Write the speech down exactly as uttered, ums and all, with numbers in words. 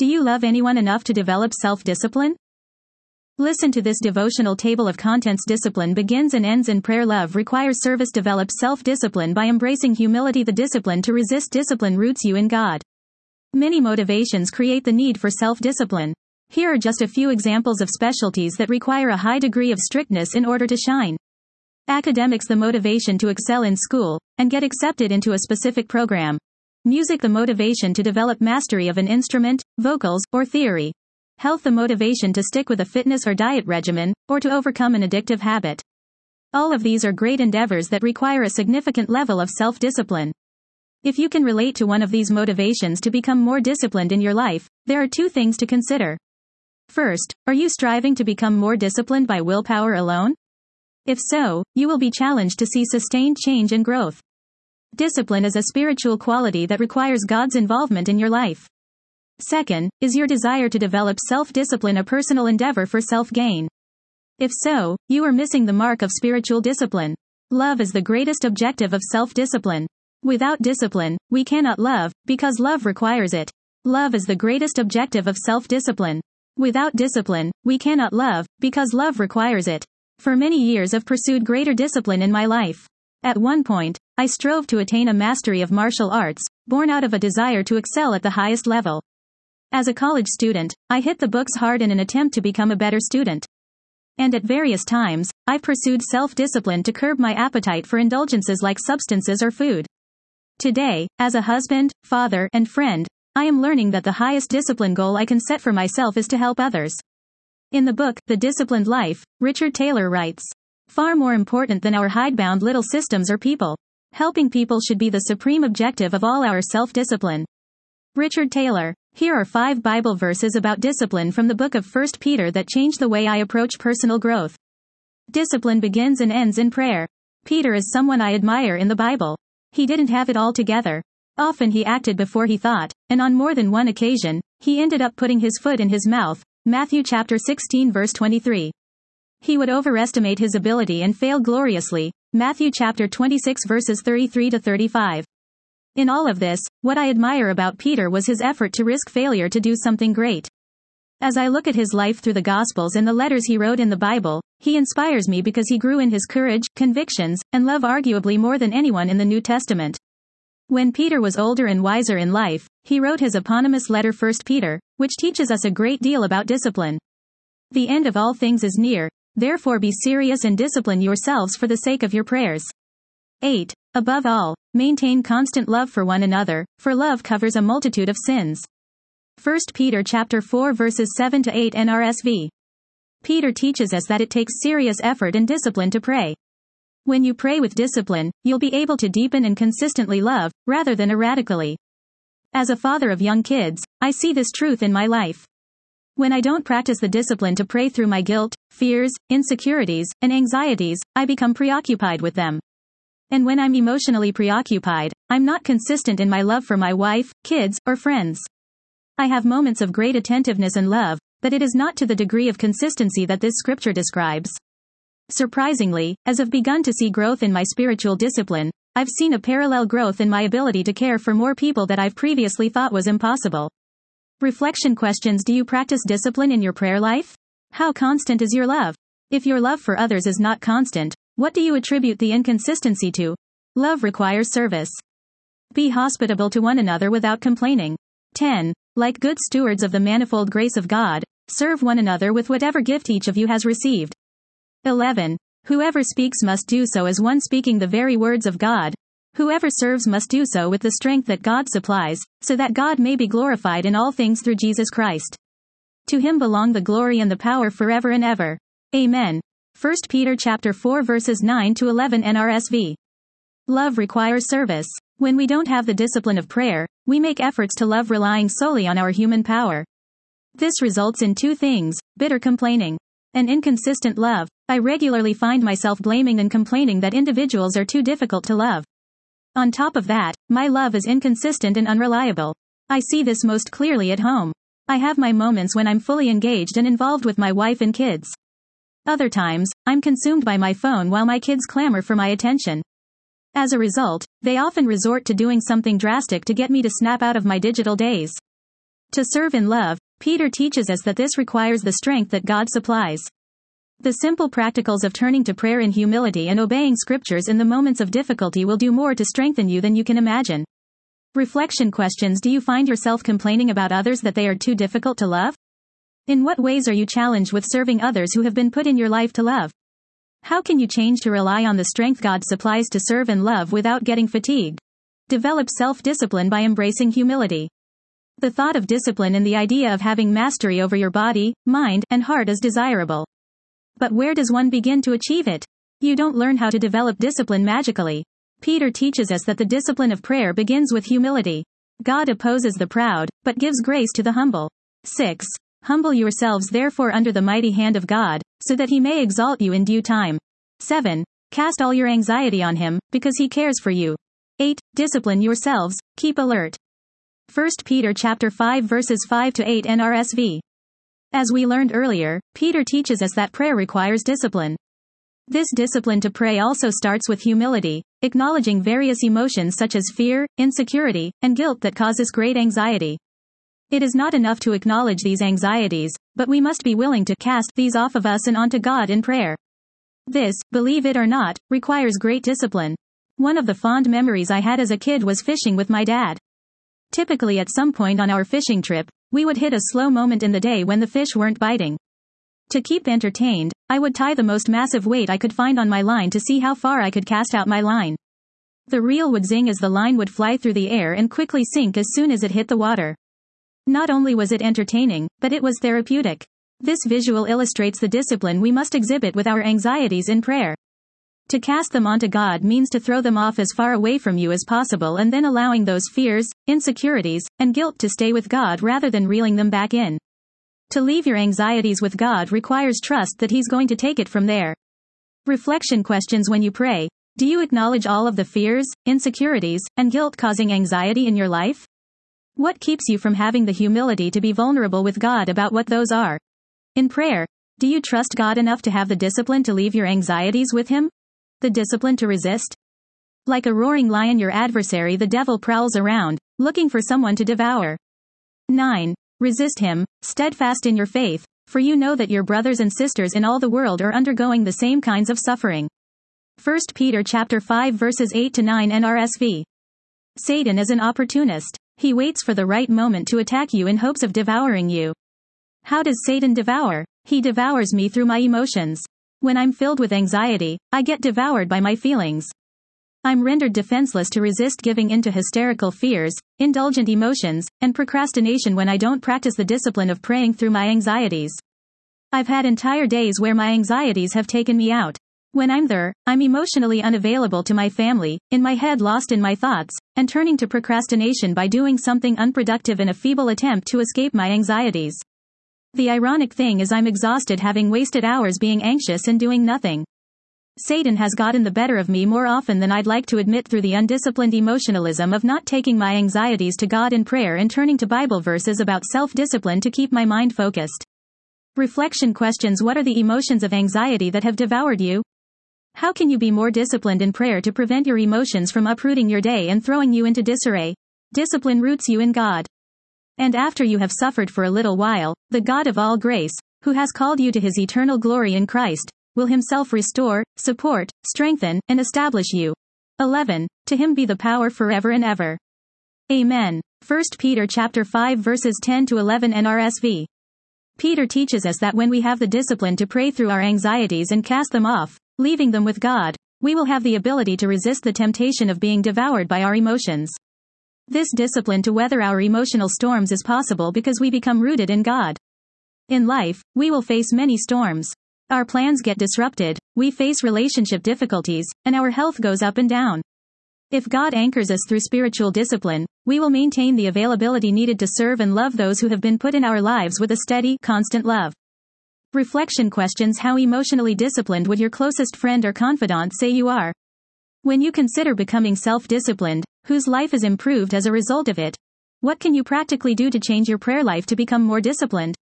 Do you love anyone enough to develop self-discipline? Listen to this devotional table of contents. Discipline begins and ends in prayer. Love requires service. Develop self-discipline by embracing humility. The discipline to resist discipline roots you in God. Many motivations create the need for self-discipline. Here are just a few examples of specialties that require a high degree of strictness in order to shine. Academics, the motivation to excel in school and get accepted into a specific program. Music, the motivation to develop mastery of an instrument, vocals, or theory. Health, the motivation to stick with a fitness or diet regimen, or to overcome an addictive habit. All of these are great endeavors that require a significant level of self-discipline. If you can relate to one of these motivations to become more disciplined in your life, there are two things to consider. First, are you striving to become more disciplined by willpower alone? If so, you will be challenged to see sustained change and growth. Discipline is a spiritual quality that requires God's involvement in your life. Second, is your desire to develop self-discipline a personal endeavor for self-gain? If so, you are missing the mark of spiritual discipline. Love is the greatest objective of self-discipline. Without discipline, we cannot love, because love requires it. Love is the greatest objective of self-discipline. Without discipline, we cannot love, because love requires it. For many years I've pursued greater discipline in my life. At one point, I strove to attain a mastery of martial arts, born out of a desire to excel at the highest level. As a college student, I hit the books hard in an attempt to become a better student. And at various times, I've pursued self-discipline to curb my appetite for indulgences like substances or food. Today, as a husband, father, and friend, I am learning that the highest discipline goal I can set for myself is to help others. In the book, The Disciplined Life, Richard Taylor writes, "Far more important than our hidebound little systems or people. Helping people should be the supreme objective of all our self-discipline." Richard Taylor. Here are five Bible verses about discipline from the book of First Peter that change the way I approach personal growth. Discipline begins and ends in prayer. Peter is someone I admire in the Bible. He didn't have it all together. Often he acted before he thought, and on more than one occasion, he ended up putting his foot in his mouth. Matthew chapter sixteen verse twenty-three. He would overestimate his ability and fail gloriously. Matthew chapter twenty-six verses thirty-three to thirty-five. In all of this, what I admire about Peter was his effort to risk failure to do something great. As I look at his life through the Gospels and the letters he wrote in the Bible, he inspires me because he grew in his courage, convictions, and love arguably more than anyone in the New Testament. When Peter was older and wiser in life, he wrote his eponymous letter First Peter, which teaches us a great deal about discipline. The end of all things is near, therefore be serious and discipline yourselves for the sake of your prayers. eight. Above all, maintain constant love for one another, for love covers a multitude of sins. First Peter chapter four verses seven to eight N R S V. Peter teaches us that it takes serious effort and discipline to pray. When you pray with discipline, you'll be able to deepen and consistently love, rather than erratically. As a father of young kids, I see this truth in my life. When I don't practice the discipline to pray through my guilt, fears, insecurities, and anxieties, I become preoccupied with them. And when I'm emotionally preoccupied, I'm not consistent in my love for my wife, kids, or friends. I have moments of great attentiveness and love, but it is not to the degree of consistency that this scripture describes. Surprisingly, as I've begun to see growth in my spiritual discipline, I've seen a parallel growth in my ability to care for more people that I've previously thought was impossible. Reflection questions: do you practice discipline in your prayer life? How constant is your love? If your love for others is not constant, what do you attribute the inconsistency to? Love requires service. Be hospitable to one another without complaining. ten. Like good stewards of the manifold grace of God, serve one another with whatever gift each of you has received. eleven. Whoever speaks must do so as one speaking the very words of God. Whoever serves must do so with the strength that God supplies, so that God may be glorified in all things through Jesus Christ. To him belong the glory and the power forever and ever. Amen. First Peter chapter four verses nine to eleven N R S V. Love requires service. When we don't have the discipline of prayer, we make efforts to love relying solely on our human power. This results in two things: bitter complaining and inconsistent love. I regularly find myself blaming and complaining that individuals are too difficult to love. On top of that, my love is inconsistent and unreliable. I see this most clearly at home. I have my moments when I'm fully engaged and involved with my wife and kids. Other times, I'm consumed by my phone while my kids clamor for my attention. As a result, they often resort to doing something drastic to get me to snap out of my digital daze. To serve in love, Peter teaches us that this requires the strength that God supplies. The simple practicals of turning to prayer in humility and obeying scriptures in the moments of difficulty will do more to strengthen you than you can imagine. Reflection questions: do you find yourself complaining about others that they are too difficult to love? In what ways are you challenged with serving others who have been put in your life to love? How can you change to rely on the strength God supplies to serve and love without getting fatigued? Develop self-discipline by embracing humility. The thought of discipline and the idea of having mastery over your body, mind, and heart is desirable. But where does one begin to achieve it? You don't learn how to develop discipline magically. Peter teaches us that the discipline of prayer begins with humility. God opposes the proud, but gives grace to the humble. six. Humble yourselves therefore under the mighty hand of God, so that he may exalt you in due time. seven. Cast all your anxiety on him, because he cares for you. eight. Discipline yourselves, keep alert. First Peter chapter five verses five to eight N R S V. As we learned earlier, Peter teaches us that prayer requires discipline. This discipline to pray also starts with humility, acknowledging various emotions such as fear, insecurity, and guilt that causes great anxiety. It is not enough to acknowledge these anxieties, but we must be willing to cast these off of us and onto God in prayer. This, believe it or not, requires great discipline. One of the fond memories I had as a kid was fishing with my dad. Typically at some point on our fishing trip, we would hit a slow moment in the day when the fish weren't biting. To keep entertained, I would tie the most massive weight I could find on my line to see how far I could cast out my line. The reel would zing as the line would fly through the air and quickly sink as soon as it hit the water. Not only was it entertaining, but it was therapeutic. This visual illustrates the discipline we must exhibit with our anxieties in prayer. To cast them onto God means to throw them off as far away from you as possible and then allowing those fears, insecurities, and guilt to stay with God rather than reeling them back in. To leave your anxieties with God requires trust that He's going to take it from there. Reflection questions: when you pray, do you acknowledge all of the fears, insecurities, and guilt causing anxiety in your life? What keeps you from having the humility to be vulnerable with God about what those are? In prayer, do you trust God enough to have the discipline to leave your anxieties with Him? The discipline to resist? Like a roaring lion, your adversary the devil prowls around, looking for someone to devour. nine. Resist him, steadfast in your faith, for you know that your brothers and sisters in all the world are undergoing the same kinds of suffering. First Peter chapter five verses eight to nine N R S V. Satan is an opportunist. He waits for the right moment to attack you in hopes of devouring you. How does Satan devour? He devours me through my emotions. When I'm filled with anxiety, I get devoured by my feelings. I'm rendered defenseless to resist giving in to hysterical fears, indulgent emotions, and procrastination when I don't practice the discipline of praying through my anxieties. I've had entire days where my anxieties have taken me out. When I'm there, I'm emotionally unavailable to my family, in my head lost in my thoughts, and turning to procrastination by doing something unproductive in a feeble attempt to escape my anxieties. The ironic thing is I'm exhausted having wasted hours being anxious and doing nothing. Satan has gotten the better of me more often than I'd like to admit through the undisciplined emotionalism of not taking my anxieties to God in prayer and turning to Bible verses about self-discipline to keep my mind focused. Reflection questions: what are the emotions of anxiety that have devoured you? How can you be more disciplined in prayer to prevent your emotions from uprooting your day and throwing you into disarray? Discipline roots you in God. And after you have suffered for a little while, the God of all grace, who has called you to His eternal glory in Christ, will Himself restore, support, strengthen, and establish you. eleven. To Him be the power forever and ever. Amen. First Peter chapter five verses ten to eleven N R S V. Peter teaches us that when we have the discipline to pray through our anxieties and cast them off, leaving them with God, we will have the ability to resist the temptation of being devoured by our emotions. This discipline to weather our emotional storms is possible because we become rooted in God. In life, we will face many storms. Our plans get disrupted, we face relationship difficulties, and our health goes up and down. If God anchors us through spiritual discipline, we will maintain the availability needed to serve and love those who have been put in our lives with a steady, constant love. Reflection questions: how emotionally disciplined would your closest friend or confidant say you are? When you consider becoming self-disciplined, whose life is improved as a result of it, what can you practically do to change your prayer life to become more disciplined?